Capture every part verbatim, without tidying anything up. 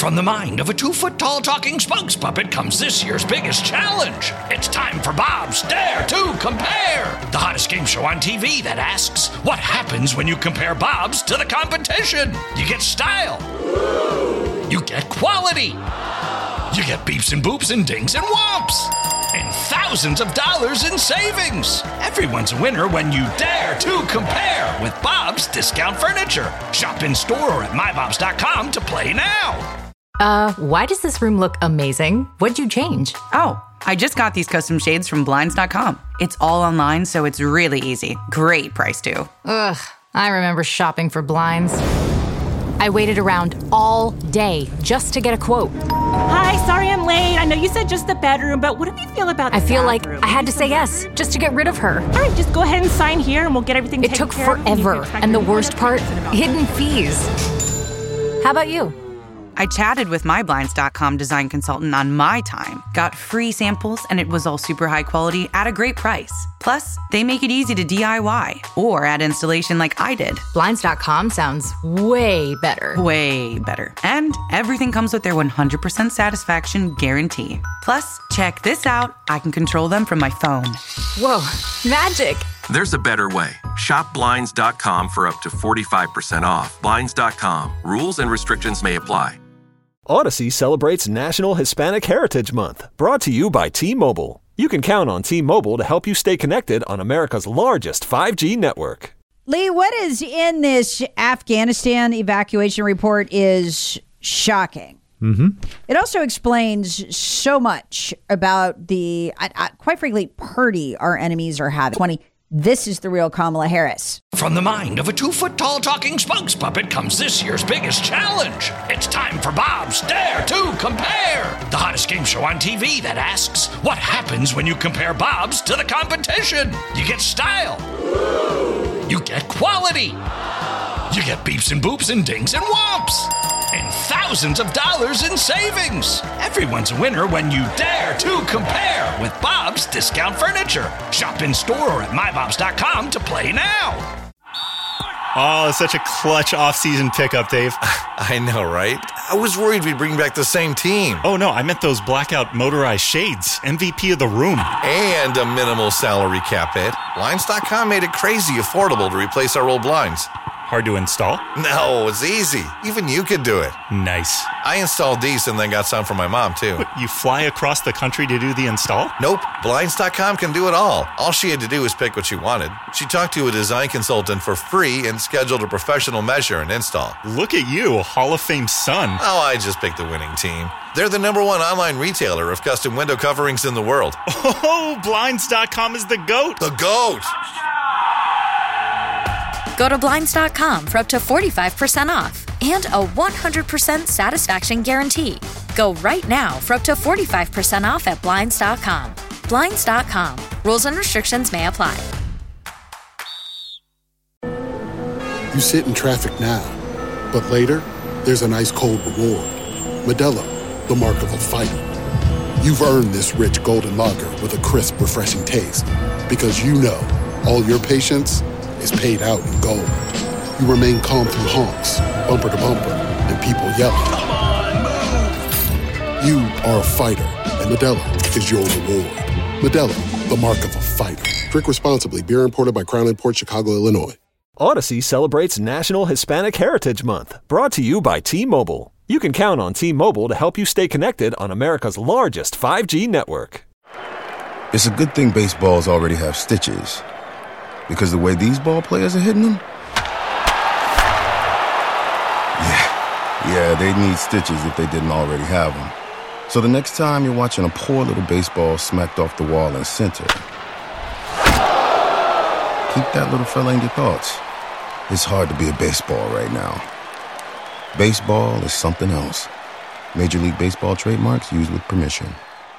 From the mind of a two-foot-tall talking spokes puppet comes this year's biggest challenge. It's time for Bob's Dare to Compare, the hottest game show on T V that asks, what happens when you compare Bobs to the competition? You get style. You get quality. You get beeps and boops and dings and whomps. And thousands of dollars in savings. Everyone's a winner when you dare to compare with Bob's Discount Furniture. Shop in store or at my bobs dot com to play now. Uh, why does this room look amazing? What'd you change? Oh, I just got these custom shades from blinds dot com. It's all online, so it's really easy. Great price, too. Ugh, I remember shopping for blinds. I waited around all day just to get a quote. Hi, sorry I'm late. I know you said just the bedroom, but what do you feel about the I feel bathroom? like I had to say yes, just to get rid of her. All right, just go ahead and sign here and we'll get everything It taken took care of. forever, and the worst part, hidden fees. How about you? I chatted with my blinds dot com design consultant on my time, got free samples, and it was all super high quality at a great price. Plus, they make it easy to D I Y or add installation like I did. blinds dot com sounds way better. Way better. And everything comes with their one hundred percent satisfaction guarantee. Plus, check this out. I can control them from my phone. Whoa, magic. There's a better way. Shop blinds dot com for up to forty-five percent off. blinds dot com. Rules and restrictions may apply. Odyssey celebrates National Hispanic Heritage Month, brought to you by T-Mobile. You can count on T-Mobile to help you stay connected on America's largest five G network. Lee, what is in this Afghanistan evacuation report is shocking. Mm-hmm. It also explains so much about the, I, I, quite frankly, purdy our enemies are having. twenty This is the real Kamala Harris. From the mind of a two-foot-tall talking spokes puppet comes this year's biggest challenge. It's time for Bob's Dare to Compare, the hottest game show on T V that asks, what happens when you compare Bobs to the competition? You get style. You get quality. You get beeps and boops and dings and whomps. And thousands of dollars in savings. Everyone's a winner when you dare to compare with Bob's Discount Furniture. Shop in store or at my bobs dot com to play now. Oh, such a clutch off-season pickup, Dave. I know, right? I was worried we'd bring back the same team. Oh, no, I meant those blackout motorized shades. M V P of the room. And a minimal salary cap hit. blinds dot com made it crazy affordable to replace our old blinds. Hard to install? No, it's easy. Even you could do it. Nice. I installed these and then got some for my mom, too. What, you fly across the country to do the install? Nope. blinds dot com can do it all. All she had to do was pick what she wanted. She talked to a design consultant for free and scheduled a professional measure and install. Look at you, Hall of Fame son. Oh, I just picked the winning team. They're the number one online retailer of custom window coverings in the world. Oh, blinds dot com is the GOAT. The GOAT! Go to blinds dot com for up to forty-five percent off and a one hundred percent satisfaction guarantee. Go right now for up to forty-five percent off at blinds dot com. blinds dot com. Rules and restrictions may apply. You sit in traffic now, but later, there's an ice-cold reward. Modelo, the mark of a fighter. You've earned this rich golden lager with a crisp, refreshing taste. Because you know, all your patience is paid out in gold. You remain calm through honks, bumper to bumper, and people yelling. Come on, move! You are a fighter, and Modelo is your reward. Modelo, the mark of a fighter. Drink responsibly. Beer imported by Crown Imports, Chicago, Illinois. Odyssey celebrates National Hispanic Heritage Month, brought to you by T-Mobile. You can count on T-Mobile to help you stay connected on America's largest five G network. It's a good thing baseballs already have stitches. Because the way these ball players are hitting them? Yeah, yeah, they need stitches if they didn't already have them. So the next time you're watching a poor little baseball smacked off the wall in center, keep that little fella in your thoughts. It's hard to be a baseball right now. Baseball is something else. Major League Baseball trademarks used with permission.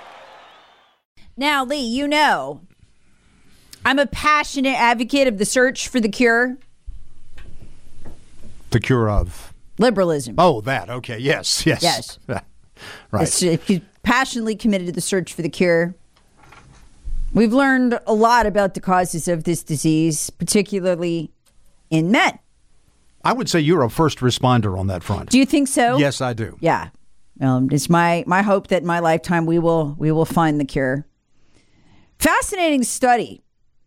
Now, Lee, you know, I'm a passionate advocate of the search for the cure. The cure of? Liberalism. Oh, that. Okay. Yes. Yes. Yes. Right. It's, he's passionately committed to the search for the cure. We've learned a lot about the causes of this disease, particularly in men. I would say you're a first responder on that front. Do you think so? Yes, I do. Yeah. Um, it's my my hope that in my lifetime we will we will find the cure. Fascinating study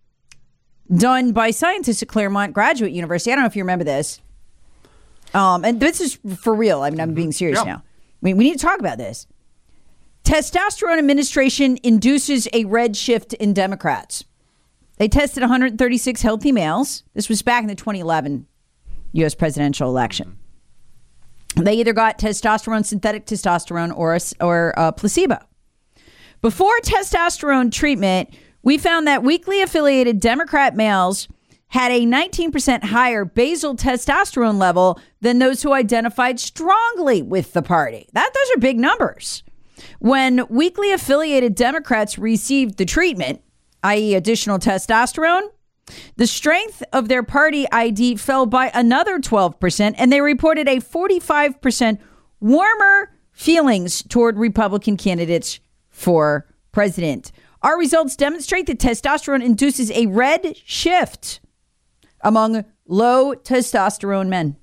done by scientists at Claremont Graduate University. I don't know if you remember this. Um, and this is for real. I mean, I'm being serious yeah. now. We, we need to talk about this. Testosterone administration induces a red shift in Democrats. They tested one hundred thirty-six healthy males. This was back in the twenty eleven U S presidential election. They either got testosterone, synthetic testosterone, or a, or a placebo. Before testosterone treatment, we found that weakly affiliated Democrat males had a nineteen percent higher basal testosterone level than those who identified strongly with the party. That those are big numbers. When weakly affiliated Democrats received the treatment, that is additional testosterone, the strength of their party I D fell by another twelve percent, and they reported a forty-five percent warmer feelings toward Republican candidates for president. Our results demonstrate that testosterone induces a red shift among low testosterone men.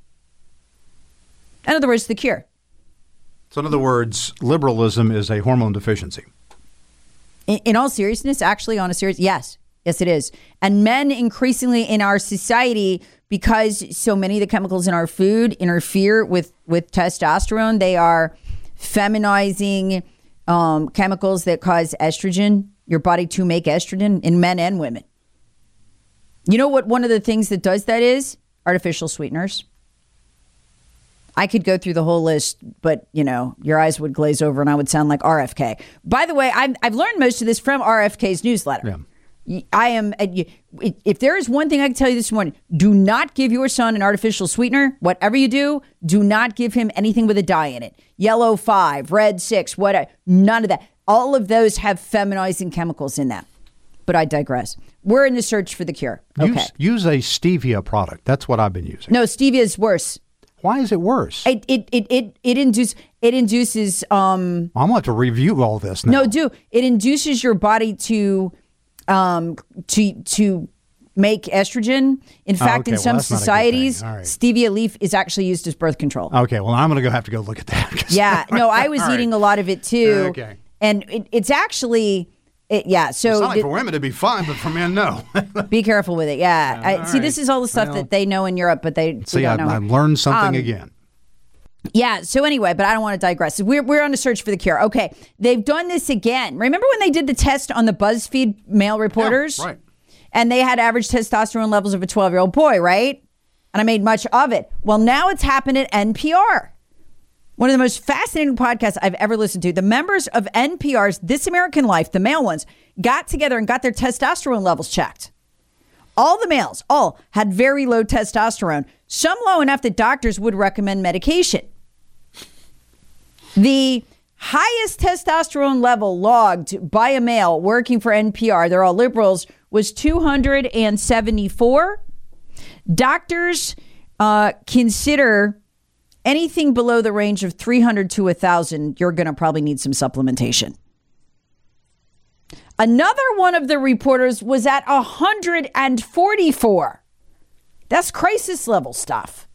In other words, the cure. So in other words, liberalism is a hormone deficiency. In, in all seriousness, actually, on a serious, yes. Yes, it is. And men increasingly in our society, because so many of the chemicals in our food interfere with, with testosterone, they are feminizing um, chemicals that cause estrogen, your body to make estrogen in men and women. You know what one of the things that does that is? Artificial sweeteners. I could go through the whole list, but, you know, your eyes would glaze over and I would sound like R F K. By the way, I've, I've learned most of this from R F K's newsletter. Yeah. I am, if there is one thing I can tell you this morning, do not give your son an artificial sweetener. Whatever you do, do not give him anything with a dye in it. Yellow five, red six, whatever. None of that. All of those have feminizing chemicals in them. But I digress. We're in the search for the cure. Okay. Use, use a stevia product. That's what I've been using. No, stevia is worse. Why is it worse? It it it it, it induces it induces um I'm going to have to review all this now. No, do. It induces your body to um to to make estrogen. In fact, oh, okay. in some well, societies, right. stevia leaf is actually used as birth control. Okay, well, I'm going to go have to go look at that. Yeah, no, I was eating right. a lot of it too. Okay. And it, it's actually It, yeah, so it's not like it, for women to be fine, but for men, no. Be careful with it. Yeah, I, see, right. This is all the stuff well, that they know in Europe, but they see. Don't I, know. I learned something um, again. Yeah. So anyway, but I don't want to digress. We're we're on the search for the cure. Okay, they've done this again. Remember when they did the test on the BuzzFeed male reporters? Yeah, right. And they had average testosterone levels of a twelve-year-old boy, right? And I made much of it. Well, now it's happened at N P R. One of the most fascinating podcasts I've ever listened to. The members of N P R's This American Life, the male ones, got together and got their testosterone levels checked. All the males, all had very low testosterone, some low enough that doctors would recommend medication. The highest testosterone level logged by a male working for N P R, they're all liberals, was two hundred seventy-four. Doctors uh, consider anything below the range of three hundred to one thousand, you're going to probably need some supplementation. Another one of the reporters was at one hundred forty-four. That's crisis level stuff.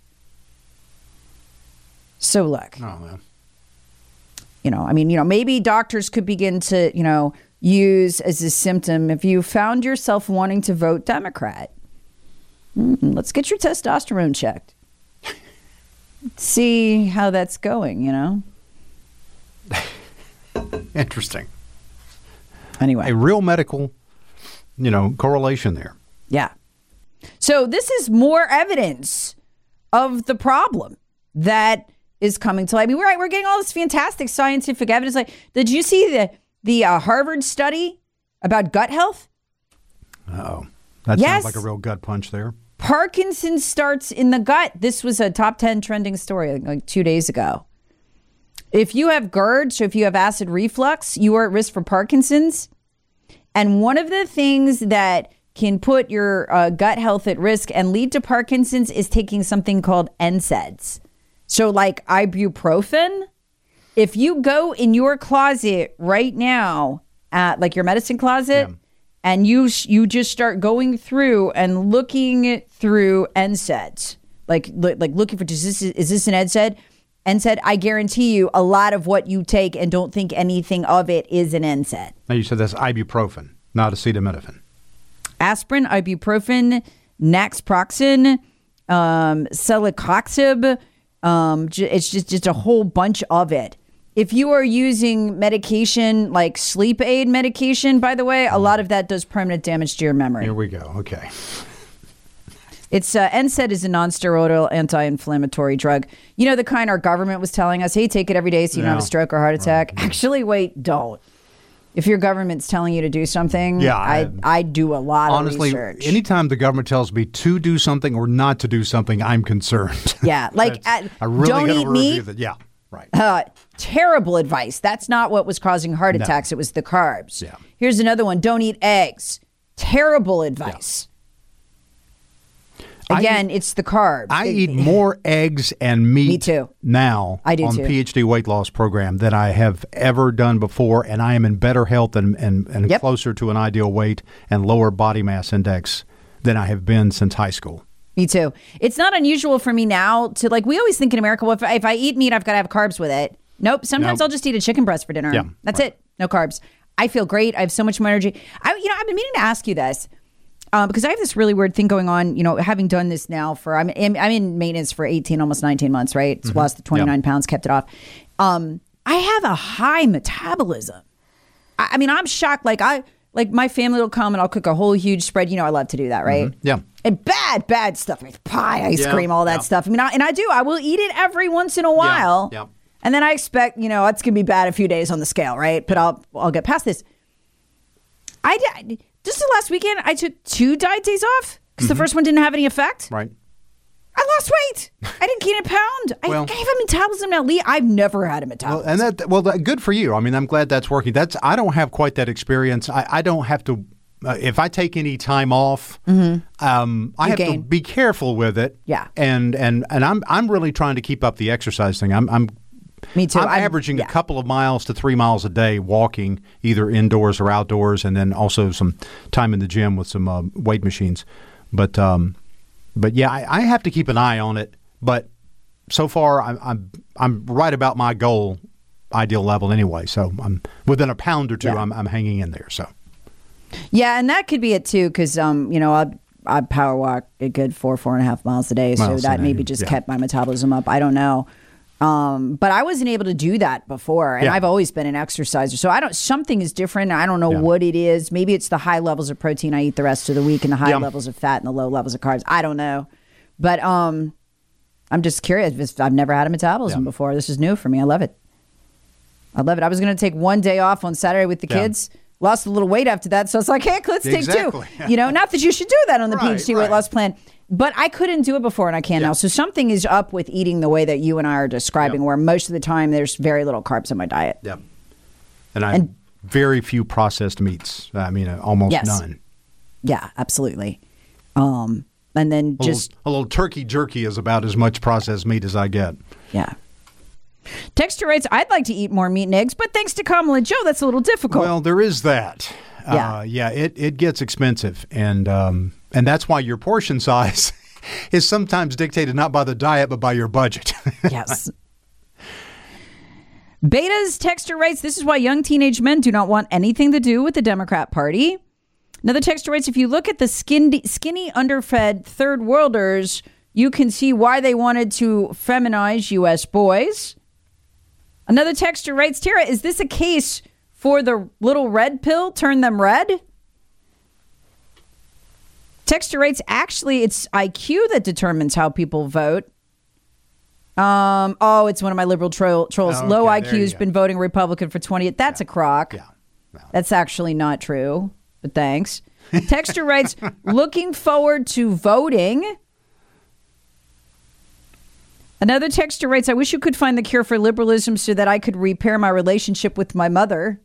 So look, oh, man. you know, I mean, you know, maybe doctors could begin to, you know, use as a symptom if you found yourself wanting to vote Democrat. Mm, let's get your testosterone checked. See how that's going, you know? Interesting. Anyway. A real medical, you know, correlation there. Yeah. So this is more evidence of the problem that is coming to light. I mean, we're, we're getting all this fantastic scientific evidence. Like, did you see the, the uh, Harvard study about gut health? Uh-oh. That yes. sounds like a real gut punch there. Parkinson's starts in the gut. This was a top ten trending story like two days ago. If you have GERD, so if you have acid reflux, you are at risk for Parkinson's. And one of the things that can put your uh, gut health at risk and lead to Parkinson's is taking something called N SAIDs. So like ibuprofen. If you go in your closet right now, at like your medicine closet, yeah. and you you just start going through and looking through N SAIDs, like like looking for, is this, is this an N SAID? N SAID, I guarantee you a lot of what you take and don't think anything of it is an N SAID. Now, you said that's ibuprofen, not acetaminophen. Aspirin, ibuprofen, naproxen, um, celecoxib. Um, j- it's just, just a whole bunch of it. If you are using medication like sleep aid medication, by the way, a lot of that does permanent damage to your memory. Here we go. Okay. It's uh, N SAID is a non-steroidal anti-inflammatory drug. You know, the kind our government was telling us, hey, take it every day so you don't Yeah. have a stroke or heart attack. Right. Actually, wait, don't. If your government's telling you to do something, Yeah, I, I- I do a lot Honestly, of research. anytime the government tells me to do something or not to do something, I'm concerned. Yeah, like at, I really don't gotta eat review meat. that. Yeah, right. Uh, terrible advice. That's not what was causing heart No. attacks. It was the carbs. Yeah. Here's another one. Don't eat eggs. Terrible advice. Again, I, it's the carbs. I It- eat more eggs and meat Me too. now I do on too. the PhD weight loss program than I have ever done before, and I am in better health and, and, and Yep. closer to an ideal weight and lower body mass index than I have been since high school. Me too. It's not unusual for me now to like, we always think in America, well, if, I- if I eat meat, I've got to have carbs with it. Nope. Sometimes Nope. I'll just eat a chicken breast for dinner. Yeah, That's it. No carbs. I feel great. I have so much more energy. I, you know, I've been meaning to ask you this um, because I have this really weird thing going on, you know, having done this now for, I'm, I'm in maintenance for eighteen, almost nineteen months, right? So lost the twenty-nine pounds, kept it off. Um, I have a high metabolism. I, I mean, I'm shocked. Like I, like my family will come and I'll cook a whole huge spread. You know, I love to do that, right? Yeah. And bad, bad stuff like pie, ice Yeah, cream, all that yeah. stuff. I mean, I, and I do. I will eat it every once in a while. yeah. And then I expect, you know, it's going to be bad a few days on the scale, right? But I'll I'll get past this. I did, just the last weekend, I took two diet days off because the first one didn't have any effect. Right. I lost weight. I didn't gain a pound. Well- I, I have a metabolism now, Lee. I've never had a Well, metabolism. and that well, that, good for you. I mean, I'm glad that's working. That's I don't have quite that experience. I, I don't have to. Uh, if I take any time off, um, I You have gain. to be careful with it. Yeah. And and and I'm I'm really trying to keep up the exercise thing. I'm I'm Me too. I'm, I'm- averaging yeah. a couple of miles to three miles a day walking, either indoors or outdoors, and then also some time in the gym with some uh, weight machines. But um, but yeah, I, I have to keep an eye on it. But so far, I'm I'm I'm right about my goal, ideal level anyway. So I'm within a pound or two. Yeah. I'm I'm hanging in there. So Yeah, and that could be it too, because um, you know, I I power walk a good four four and a half miles a day, so Miles a that day, maybe just yeah. kept my metabolism up. I don't know, um, but I wasn't able to do that before, and Yeah. I've always been an exerciser, so I don't. Something is different. I don't know Yeah. what it is. Maybe it's the high levels of protein I eat the rest of the week, and the high Yeah. levels of fat and the low levels of carbs. I don't know, but um, I'm just curious. Because I've never had a metabolism Yeah. before. This is new for me. I love it. I love it. I was going to take one day off on Saturday with the Yeah. kids. Lost a little weight after that, so it's like, hey, let's Exactly. take two. You know, not that you should do that on the Right, PhD weight right. loss plan, but I couldn't do it before, and I can now. So something is up with eating the way that you and I are describing, Yep. where most of the time there's very little carbs in my diet. yeah, and I And- very few processed meats. I mean, uh, almost Yes. none. Yeah, absolutely. Um, and then A just little, a little turkey jerky is about as much processed meat as I get. yeah. Texture rates. I'd like to eat more meat and eggs, but thanks to Kamala Joe, that's a little difficult. Well, there is that. Yeah. Uh, yeah, it, it gets expensive. And um, and that's why your portion size is sometimes dictated not by the diet, but by your budget. Yes. Beta's texture rates. This is why young teenage men do not want anything to do with the Democrat Party. Another texture rates. If you look at the skinny, skinny underfed third worlders, you can see why they wanted to feminize U S boys. Another texture rates. Tara, is this a case for the little red pill? Turn them red? Texture rates. Actually, it's I Q that determines how people vote. Um. Oh, it's one of my liberal tro- trolls. Okay, Low there I Q's you been voting Republican for twenty. That's a crock. Yeah. No. That's actually not true. But thanks. Texture writes, looking forward to voting. Another texture writes, I wish you could find the cure for liberalism so that I could repair my relationship with my mother.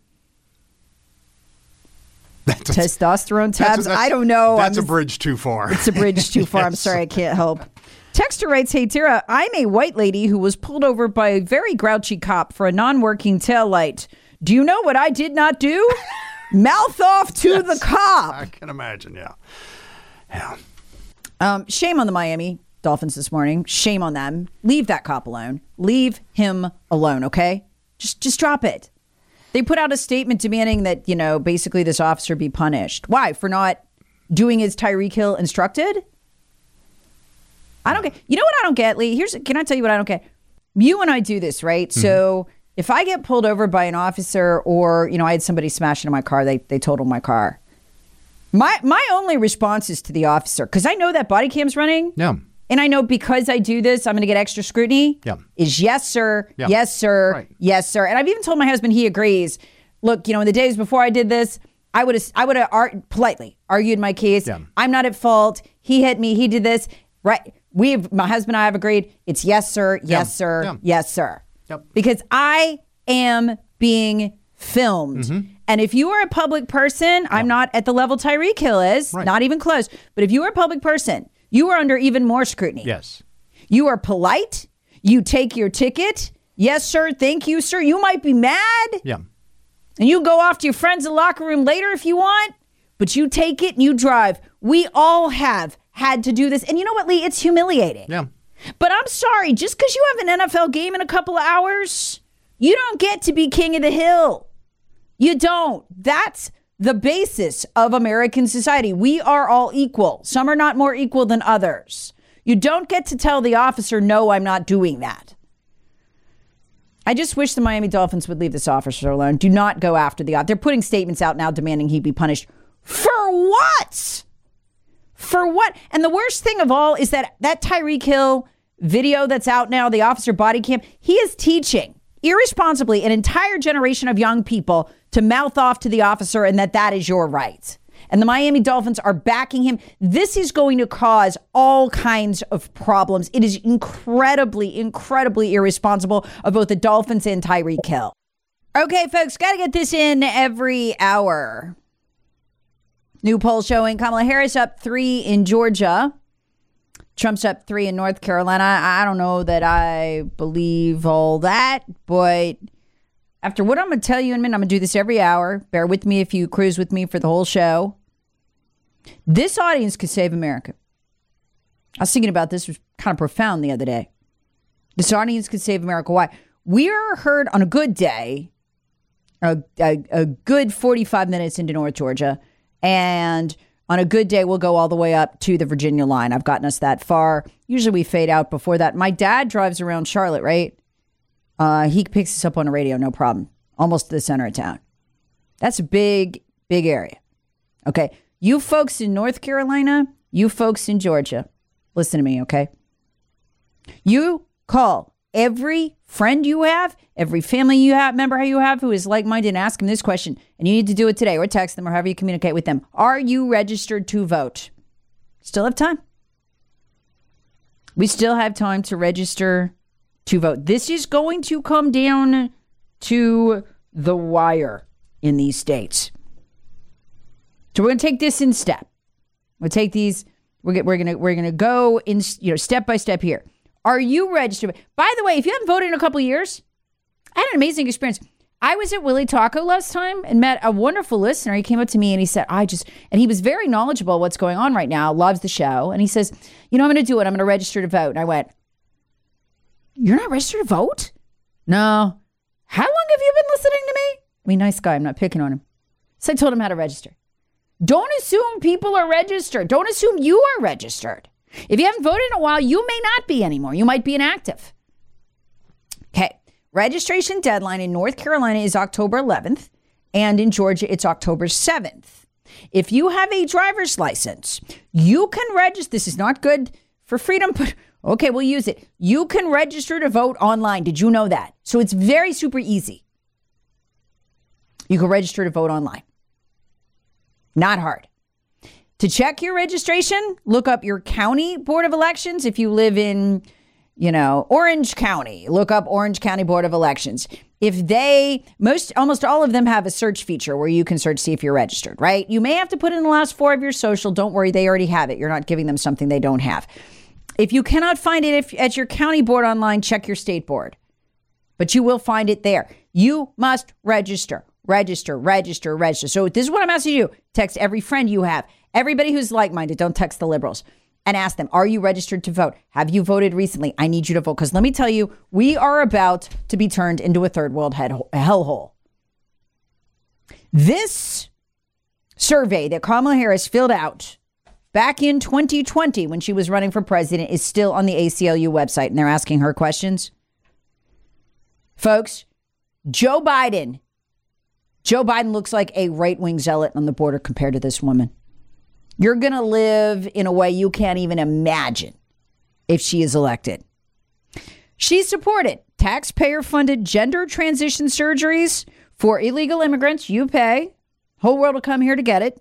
That's a- Testosterone that's a- tabs. that's- I don't know. That's I'm a bridge too far. It's a bridge too far. I'm Yes. sorry, I can't help. Texter writes, hey, Tara, I'm a white lady who was pulled over by a very grouchy cop for a non-working taillight. Do you know what I did not do? Mouth off to Yes. the cop. I can imagine, yeah. Yeah. Um, shame on the Miami Dolphins this morning. Shame on them. Leave that cop alone. Leave him alone, okay? Just just drop it. They put out a statement demanding that, you know, basically this officer be punished. Why? For not doing as Tyreek Hill instructed? I don't get. You know what I don't get, Lee? Here's. Can I tell you what I don't get? You and I do this, right? Mm-hmm. So if I get pulled over by an officer, or you know, I had somebody smash into my car, they they totaled my car. My my only response is to the officer, because I know that body cam's running. Yeah. And I know because I do this, I'm going to get extra scrutiny. Yeah. Is yes, sir. Yeah. Yes, sir. Right. Yes, sir. And I've even told my husband, he agrees. Look, you know, in the days before I did this, I would have, I would have ar- politely argued my case. Yeah. I'm not at fault. He hit me. He did this. Right. We've, my husband and I have agreed. It's yes, sir. Yes, Yeah. sir. Yeah. Yes, sir. Yep. Because I am being filmed. Mm-hmm. And if you are a public person, I'm not at the level Tyreek Hill is, Right. not even close. But if you are a public person, you are under even more scrutiny. Yes. You are polite. You take your ticket. Yes, sir. Thank you, sir. You might be mad. Yeah. And you go off to your friends in the locker room later if you want. But you take it and you drive. We all have had to do this. And you know what, Lee? It's humiliating. Yeah. But I'm sorry. Just because you have an N F L game in a couple of hours, you don't get to be king of the hill. You don't. That's the basis of American society. We are all equal. Some are not more equal than others. You don't get to tell the officer, no, I'm not doing that. I just wish the Miami Dolphins would leave this officer alone. Do not go after the officer. They're putting statements out now demanding he be punished. For what? For what? And the worst thing of all is that that Tyreek Hill video that's out now, the officer body cam, he is teaching irresponsibly an entire generation of young people to mouth off to the officer and that that is your right. And the Miami Dolphins are backing him. This is going to cause all kinds of problems. It is incredibly, incredibly irresponsible of both the Dolphins and Tyreek Hill. Okay, folks, got to get this in every hour. New poll showing Kamala Harris up three in Georgia. Trump's up three in North Carolina. I don't know that I believe all that, but after what I'm going to tell you in a minute, I'm going to do this every hour. Bear with me if you cruise with me for the whole show. This audience could save America. I was thinking about this. It was kind of profound the other day. This audience could save America. Why? We are heard on a good day, a, a, a good forty-five minutes into North Georgia, and on a good day, we'll go all the way up to the Virginia line. I've gotten us that far. Usually we fade out before that. My dad drives around Charlotte, right? Uh, he picks us up on the radio, no problem. Almost to the center of town. That's a big, big area. Okay. You folks in North Carolina, you folks in Georgia, listen to me, okay? You call every friend you have, every family you have, member you have who is like-minded, and ask them this question. And you need to do it today, or text them, or however you communicate with them. Are you registered to vote? Still have time. We still have time to register to vote. This is going to come down to the wire in these states. So we're going to take this in step. We'll take these. We're we're going to we're going to go in, you know, step by step here. Are you registered? By the way, if you haven't voted in a couple of years, I had an amazing experience. I was at Willie Taco last time and met a wonderful listener. He came up to me and he said, I just, and he was very knowledgeable what's going on right now, loves the show. And he says, you know, I'm going to do it. I'm going to register to vote. And I went, you're not registered to vote? No. How long have you been listening to me? I mean, nice guy. I'm not picking on him. So I told him how to register. Don't assume people are registered. Don't assume you are registered. If you haven't voted in a while, you may not be anymore. You might be inactive. Okay. Registration deadline in North Carolina is October eleventh, and in Georgia, it's October seventh. If you have a driver's license, you can register. This is not good for freedom, but okay, we'll use it. You can register to vote online. Did you know that? So it's very super easy. You can register to vote online. Not hard. To check your registration, look up your county board of elections. If you live in, you know, Orange County, look up Orange County Board of Elections. If they, most, almost all of them have a search feature where you can search, see if you're registered, right? You may have to put in the last four of your social. Don't worry, they already have it. You're not giving them something they don't have. If you cannot find it if, at your county board online, check your state board. But you will find it there. You must register. Register, register, register. So this is what I'm asking you. Text every friend you have. Everybody who's like-minded. Don't text the liberals. and ask them, are you registered to vote? Have you voted recently? I need you to vote. Because let me tell you, we are about to be turned into a third world hellhole. This survey that Kamala Harris filled out back in twenty twenty when she was running for president is still on the A C L U website, and they're asking her questions. Folks, Joe Biden, Joe Biden looks like a right-wing zealot on the border compared to this woman. You're going to live in a way you can't even imagine if she is elected. She supported taxpayer-funded gender transition surgeries for illegal immigrants. You pay. Whole world will come here to get it.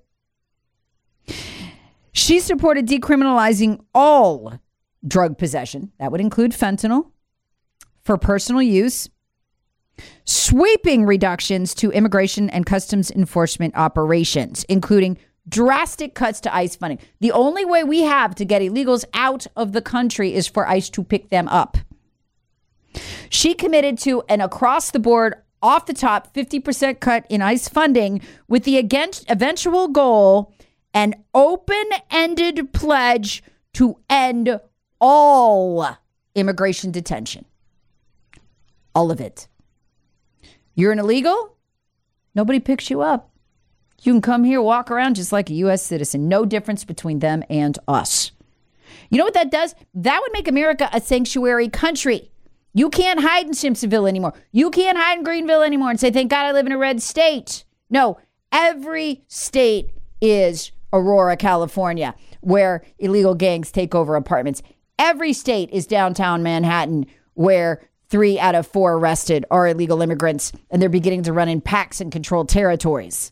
She supported decriminalizing all drug possession. That would include fentanyl for personal use. Sweeping reductions to immigration and customs enforcement operations, including drastic cuts to ICE funding. The only way we have to get illegals out of the country is for ICE to pick them up. She committed to an across-the-board, off-the-top fifty percent cut in ICE funding with the against eventual goal, an open-ended pledge to end all immigration detention. All of it. You're an illegal? Nobody picks you up. You can come here, walk around just like a U S citizen. No difference between them and us. You know what that does? That would make America a sanctuary country. You can't hide in Simpsonville anymore. You can't hide in Greenville anymore and say, thank God I live in a red state. No, every state is Aurora, California, where illegal gangs take over apartments. Every state is downtown Manhattan, where three out of four arrested are illegal immigrants, and they're beginning to run in packs and control territories.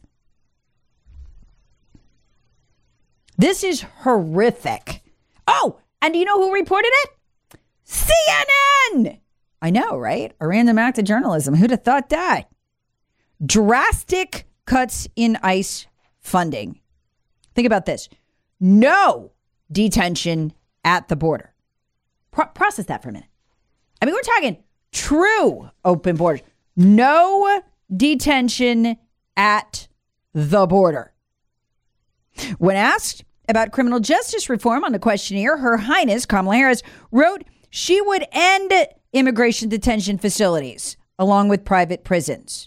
This is horrific. Oh, and do you know who reported it? C N N. I know, right? A random act of journalism. Who'd have thought that? Drastic cuts in ICE funding. Think about this. No detention at the border. Pro- process that for a minute. I mean, we're talking true open borders. No detention at the border. When asked about criminal justice reform on the questionnaire, Her Highness Kamala Harris wrote she would end immigration detention facilities along with private prisons.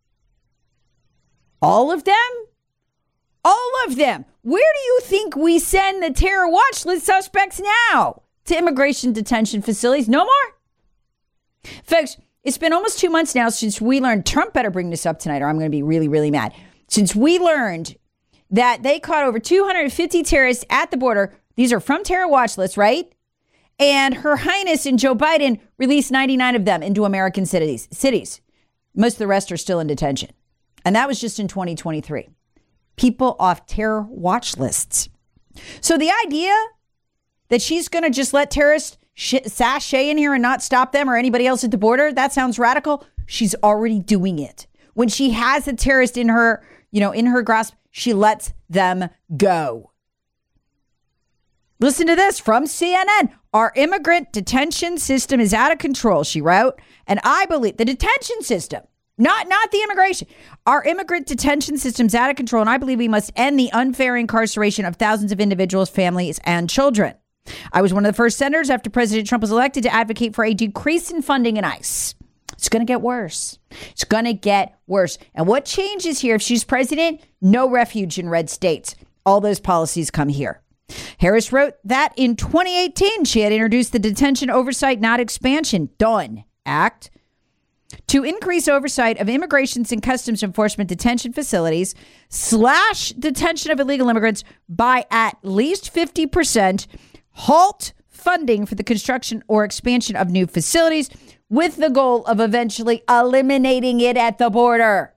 All of them? All of them. Where do you think we send the terror watch list suspects now? To immigration detention facilities? No more? Folks, it's been almost two months now since we learned, Trump better bring this up tonight or I'm going to be really, really mad. Since we learned that they caught over two hundred fifty terrorists at the border. These are from terror watch lists, right? And Her Highness and Joe Biden released ninety-nine of them into American cities. Cities. Most of the rest are still in detention. And that was just in twenty twenty-three. People off terror watch lists. So the idea that she's going to just let terrorists sh- sashay in here and not stop them or anybody else at the border, that sounds radical. She's already doing it. When she has a terrorist in her, you know, in her grasp, she lets them go. Listen to this from C N N. Our immigrant detention system is out of control, she wrote. And I believe the detention system, not, not the immigration. Our immigrant detention system's out of control. And I believe we must end the unfair incarceration of thousands of individuals, families, and children. I was one of the first senators after President Trump was elected to advocate for a decrease in funding in ICE. It's going to get worse. It's going to get worse. And what changes here if she's president? No refuge in red states. All those policies come here. Harris wrote that in twenty eighteen, she had introduced the Detention Oversight Not Expansion Done Act to increase oversight of immigrations and customs enforcement detention facilities, slash detention of illegal immigrants by at least fifty percent, halt funding for the construction or expansion of new facilities, with the goal of eventually eliminating it at the border.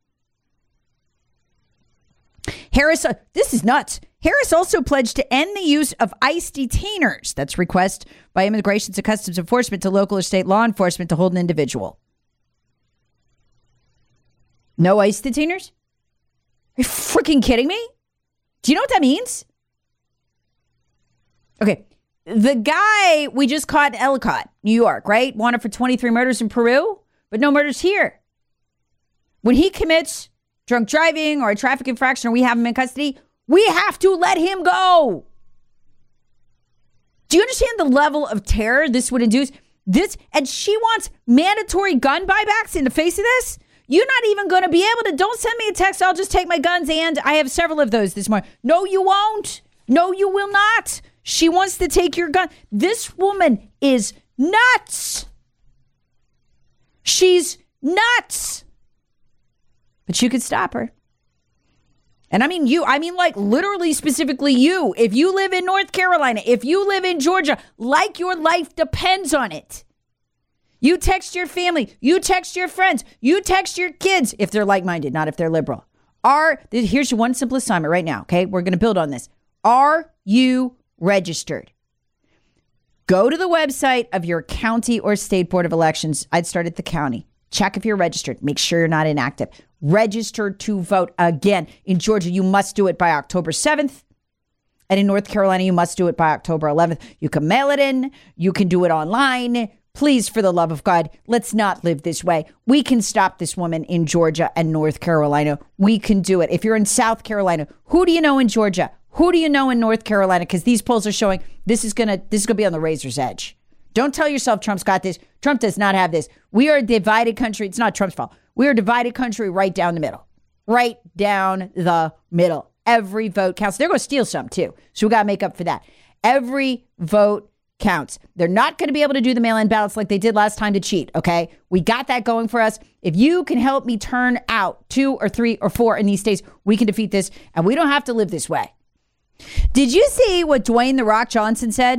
Harris, uh, this is nuts. Harris also pledged to end the use of ICE detainers. That's request by Immigration and Customs Enforcement to local or state law enforcement to hold an individual. No ICE detainers? Are you freaking kidding me? Do you know what that means? Okay. The guy we just caught in Ellicott, New York, right? Wanted for twenty-three murders in Peru, but no murders here. When he commits drunk driving or a traffic infraction or we have him in custody, we have to let him go. Do you understand the level of terror this would induce? This, and she wants mandatory gun buybacks in the face of this? You're not even going to be able to, don't send me a text, I'll just take my guns, and I have several of those this morning. No, you won't. No, you will not. She wants to take your gun. This woman is nuts. She's nuts. But you could stop her. And I mean you, I mean like literally specifically you. If you live in North Carolina, if you live in Georgia, like your life depends on it. You text your family, you text your friends, you text your kids, if they're like-minded, not if they're liberal. Are, here's your one simple assignment right now, okay? We're going to build on this. Are you registered? Go to the website of your county or state board of elections. I'd start at the county. Check if you're registered. Make sure you're not inactive. Register to vote again. In Georgia, you must do it by October seventh. And in North Carolina, you must do it by October eleventh. You can mail it in. You can do it online. Please, for the love of God, let's not live this way. We can stop this woman in Georgia and North Carolina. We can do it. If you're in South Carolina, who do you know in Georgia? Who do you know in North Carolina? Because these polls are showing this is gonna this is gonna be on the razor's edge. Don't tell yourself Trump's got this. Trump does not have this. We are a divided country. It's not Trump's fault. We are a divided country right down the middle. Right down the middle. Every vote counts. They're going to steal some too. So we got to make up for that. Every vote counts. They're not going to be able to do the mail-in ballots like they did last time to cheat, okay? We got that going for us. If you can help me turn out two or three or four in these states, we can defeat this, and we don't have to live this way. Did you see what Dwayne "The Rock" Johnson said?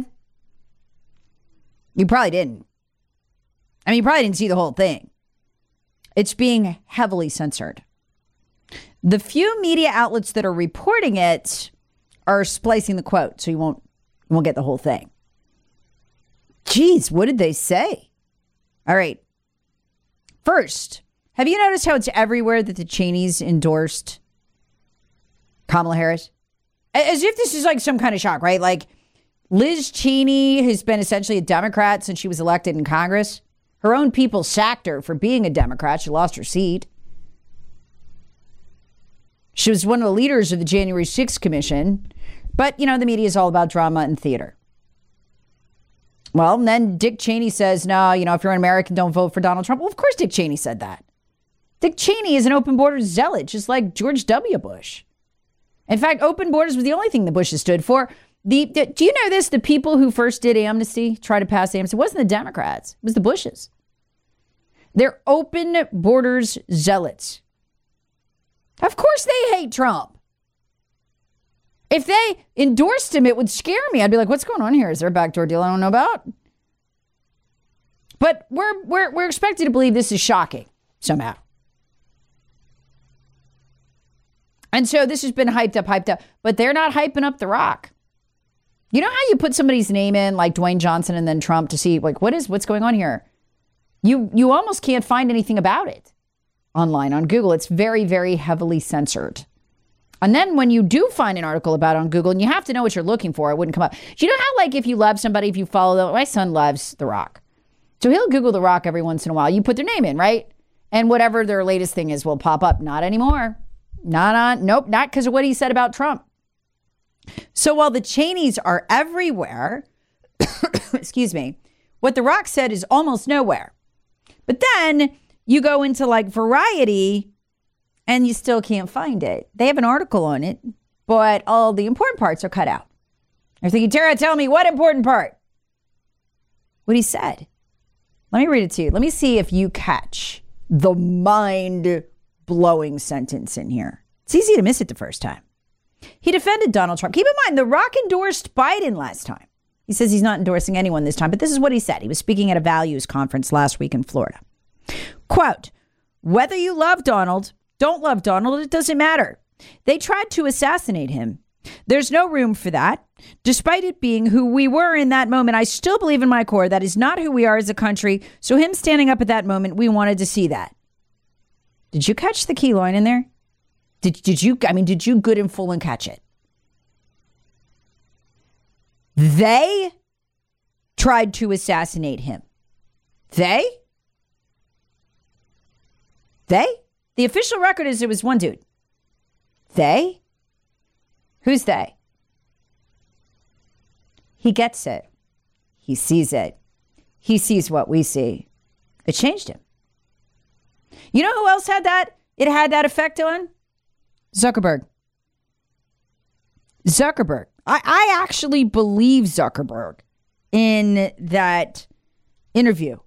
You probably didn't. I mean, you probably didn't see the whole thing. It's being heavily censored. The few media outlets that are reporting it are splicing the quote, so you won't, you won't get the whole thing. Geez, what did they say? All right. First, have you noticed how it's everywhere that the Cheneys endorsed Kamala Harris? As if this is like some kind of shock, right? Like Liz Cheney has been essentially a Democrat since she was elected in Congress. Her own people sacked her for being a Democrat. She lost her seat. She was one of the leaders of the January sixth Commission. But, you know, the media is all about drama and theater. Well, and then Dick Cheney says, no, you know, if you're an American, don't vote for Donald Trump. Well, of course Dick Cheney said that. Dick Cheney is an open borders zealot, just like George W. Bush. In fact, open borders was the only thing the Bushes stood for. The, the do you know this? The people who first did amnesty, tried to pass amnesty, it wasn't the Democrats. It was the Bushes. They're open borders zealots. Of course they hate Trump. If they endorsed him, it would scare me. I'd be like, what's going on here? Is there a backdoor deal I don't know about? But we're we're we're expected to believe this is shocking somehow. And so this has been hyped up, hyped up. But they're not hyping up The Rock. You know how you put somebody's name in, like Dwayne Johnson and then Trump, to see, like, what is what's going on here? You you almost can't find anything about it online on Google. It's very, very heavily censored. And then when you do find an article about it on Google, and you have to know what you're looking for, it wouldn't come up. Do you know how, like, if you love somebody, if you follow them, my son loves The Rock. So he'll Google The Rock every once in a while. You put their name in, right? And whatever their latest thing is will pop up. Not anymore. Not on. Nope. Not because of what he said about Trump. So while the Cheneys are everywhere, excuse me, what The Rock said is almost nowhere. But then you go into like Variety and you still can't find it. They have an article on it, but all the important parts are cut out. You're thinking, Tara, tell me what important part? What he said. Let me read it to you. Let me see if you catch the mind-blowing sentence in here. It's easy to miss it the first time. He defended Donald Trump. Keep in mind, The Rock endorsed Biden last time. He says he's not endorsing anyone this time, but this is what he said. He was speaking at a values conference last week in Florida. Quote, whether you love Donald, don't love Donald, it doesn't matter. They tried to assassinate him. There's no room for that. Despite it being who we were in that moment, I still believe in my core that is not who we are as a country. So him standing up at that moment, we wanted to see that. Did you catch the key line in there? Did, did you, I mean, did you good and full and catch it? They tried to assassinate him. They? They? The official record is it was one dude. They? Who's they? He gets it. He sees it. He sees what we see. It changed him. You know who else had that? It had that effect on? Zuckerberg. Zuckerberg. I, I actually believe Zuckerberg in that interview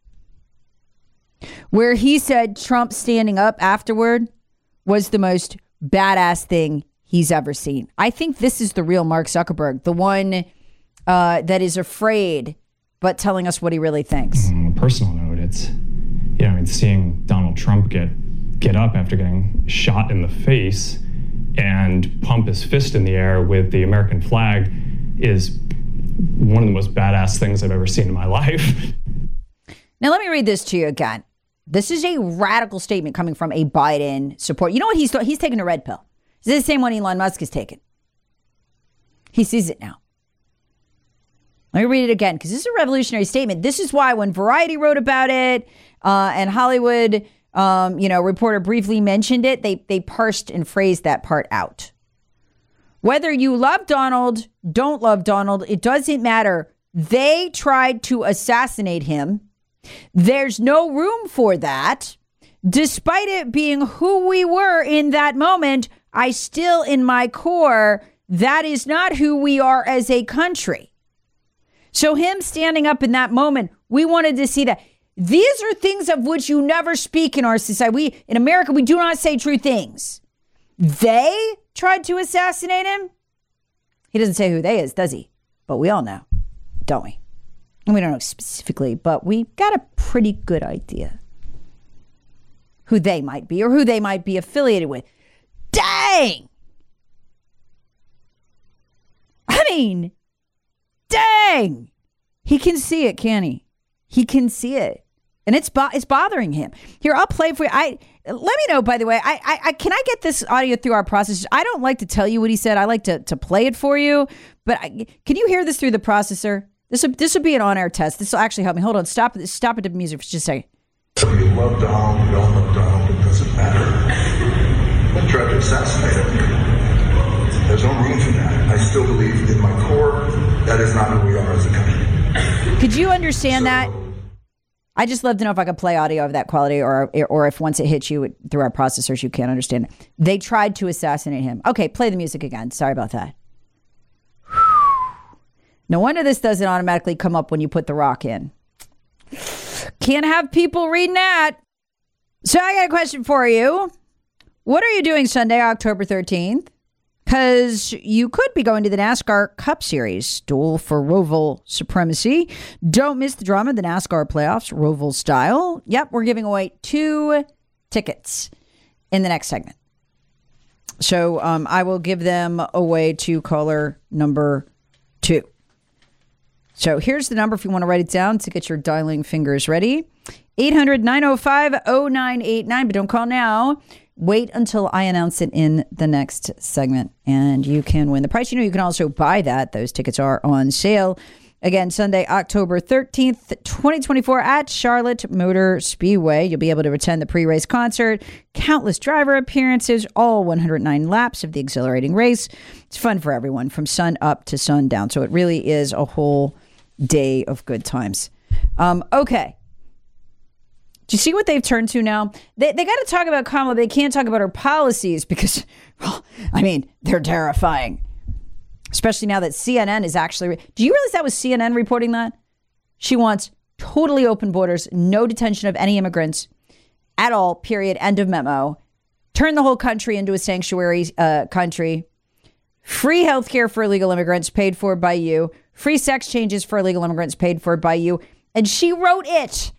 where he said Trump standing up afterward was the most badass thing he's ever seen. I think this is the real Mark Zuckerberg, the one uh, that is afraid but telling us what he really thinks. On a personal note, it's, you know, it's seeing Donald Trump get get up after getting shot in the face and pump his fist in the air with the American flag is one of the most badass things I've ever seen in my life. Now, let me read this to you again. This is a radical statement coming from a Biden support. You know what he's th- he's taking a red pill. This is the same one Elon Musk is taking. He sees it now. Let me read it again because this is a revolutionary statement. This is why when Variety wrote about it uh, and Hollywood, um, you know, reporter briefly mentioned it, they they parsed and phrased that part out. Whether you love Donald, don't love Donald, it doesn't matter. They tried to assassinate him. There's no room for that. Despite it being who we were in that moment, I still, in my core, that is not who we are as a country. So him standing up in that moment, we wanted to see that. These are things of which you never speak in our society. We, in America, we do not say true things. They tried to assassinate him. He doesn't say who they is, does he? But we all know, don't we? And we don't know specifically, but we got a pretty good idea who they might be or who they might be affiliated with. Dang! I mean, dang! He can see it, can he? He can see it. And it's bo- it's bothering him. Here, I'll play for you. I let me know, by the way. I, I, I can I get this audio through our processor? I don't like to tell you what he said. I like to, to play it for you. But I, can you hear this through the processor? This will this will be an on-air test. This will actually help me. Hold on. Stop it. Stop it to music for just a second. So you love Donald, you don't love Donald, it doesn't matter. They tried to assassinate him. There's no room for that. I still believe in my core that is not who we are as a country. Could you understand so, that? I just love to know if I could play audio of that quality or or if once it hits you through our processors, you can't understand it. They tried to assassinate him. Okay, play the music again. Sorry about that. No wonder this doesn't automatically come up when you put The Rock in. Can't have people reading that. So I got a question for you. What are you doing Sunday, October thirteenth? Because you could be going to the NASCAR Cup Series, duel for Roval supremacy. Don't miss the drama of the NASCAR playoffs, Roval style. Yep, we're giving away two tickets in the next segment. So um, I will give them away to caller number two. So here's the number if you want to write it down to get your dialing fingers ready. eight hundred, nine oh five, oh nine eight nine. But don't call now. Wait until I announce it in the next segment, and you can win the prize. You know, you can also buy that. Those tickets are on sale. Again, Sunday, October thirteenth, twenty twenty-four at Charlotte Motor Speedway. You'll be able to attend the pre-race concert, countless driver appearances, all one hundred nine laps of the exhilarating race. It's fun for everyone from sun up to sundown. So it really is a whole day of good times. Um, okay. Do you see what they've turned to now? They they got to talk about Kamala. They can't talk about her policies because, well, I mean, they're terrifying. Especially now that C N N is actually... Do you realize that was C N N reporting that? She wants totally open borders, no detention of any immigrants at all, period, end of memo. Turn the whole country into a sanctuary uh, country. Free health care for illegal immigrants paid for by you. Free sex changes for illegal immigrants paid for by you. And she wrote it.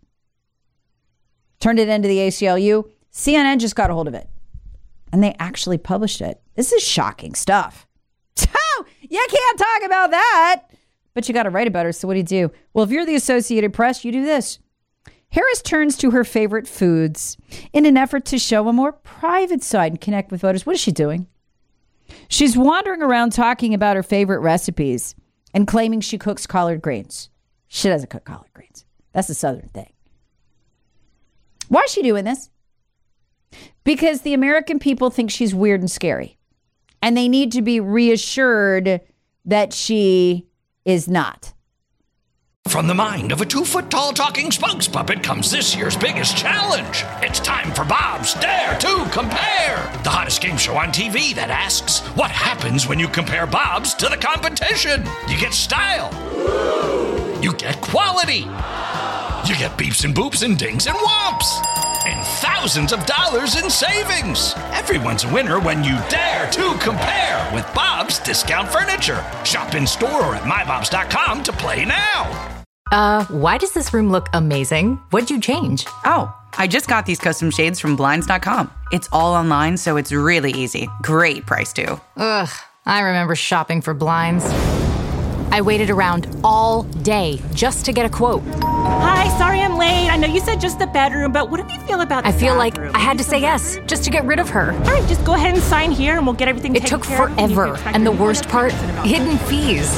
Turned it into the A C L U. C N N just got a hold of it. And they actually published it. This is shocking stuff. Oh, you can't talk about that. But you got to write about her, so what do you do? Well, if you're the Associated Press, you do this. Harris turns to her favorite foods in an effort to show a more private side and connect with voters. What is she doing? She's wandering around talking about her favorite recipes and claiming she cooks collard greens. She doesn't cook collard greens. That's a Southern thing. Why is she doing this? Because the American people think she's weird and scary. And they need to be reassured that she is not. From the mind of a two-foot-tall talking spokes puppet comes this year's biggest challenge. It's time for Bob's Dare to Compare, the hottest game show on T V that asks, what happens when you compare Bobs to the competition? You get style. You get quality. You get beeps and boops and dings and whomps. And thousands of dollars in savings. Everyone's a winner when you dare to compare with Bob's Discount Furniture. Shop in store or at my bobs dot com to play now. Uh, why does this room look amazing? What'd you change? Oh, I just got these custom shades from blinds dot com. It's all online, so it's really easy. Great price, too. Ugh, I remember shopping for blinds. I waited around all day just to get a quote. Hi, sorry I'm late. I know you said just the bedroom, but what do you feel about the I feel bathroom? like I had to say yes just to get rid of her. All right, just go ahead and sign here and we'll get everything It taken took care of. forever, and the worst part, hidden fees.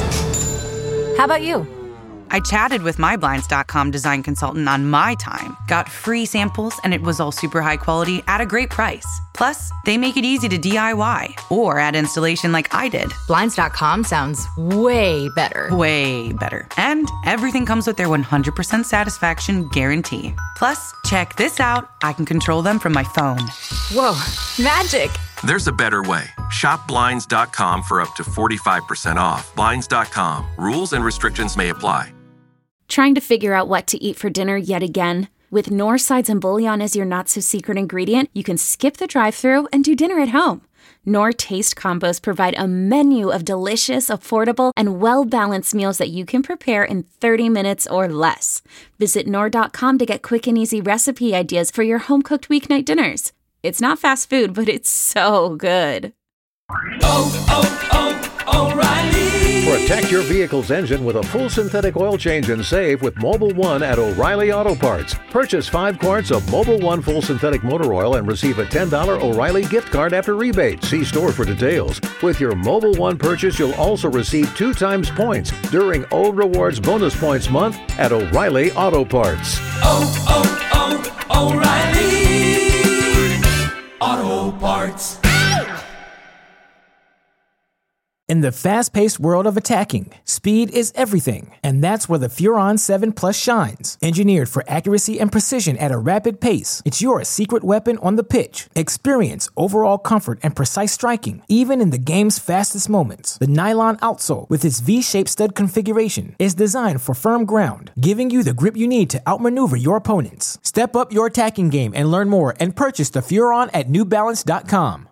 How about you? I chatted with my blinds dot com design consultant on my time, got free samples, and it was all super high quality at a great price. Plus, they make it easy to D I Y or add installation like I did. blinds dot com sounds way better. Way better. And everything comes with their one hundred percent satisfaction guarantee. Plus, check this out. I can control them from my phone. Whoa, magic. There's a better way. Shop blinds dot com for up to forty-five percent off. blinds dot com. Rules and restrictions may apply. Trying to figure out what to eat for dinner yet again? With Knorr sides and bouillon as your not-so-secret ingredient, you can skip the drive-thru and do dinner at home. Knorr Taste Combos provide a menu of delicious, affordable, and well-balanced meals that you can prepare in thirty minutes or less. Visit Knorr dot com to get quick and easy recipe ideas for your home-cooked weeknight dinners. It's not fast food, but it's so good. Oh, oh, oh, O'Reilly! Protect your vehicle's engine with a full synthetic oil change and save with Mobil one at O'Reilly Auto Parts. Purchase five quarts of Mobil one full synthetic motor oil and receive a ten dollars O'Reilly gift card after rebate. See store for details. With your Mobil one purchase, you'll also receive two times points during O Rewards Bonus Points Month at O'Reilly Auto Parts. Oh, oh, oh, O'Reilly Auto Parts. In the fast-paced world of attacking, speed is everything, and that's where the Furon seven Plus shines. Engineered for accuracy and precision at a rapid pace, it's your secret weapon on the pitch. Experience overall comfort and precise striking, even in the game's fastest moments. The nylon outsole, with its V-shaped stud configuration, is designed for firm ground, giving you the grip you need to outmaneuver your opponents. Step up your attacking game and learn more and purchase the Furon at new balance dot com.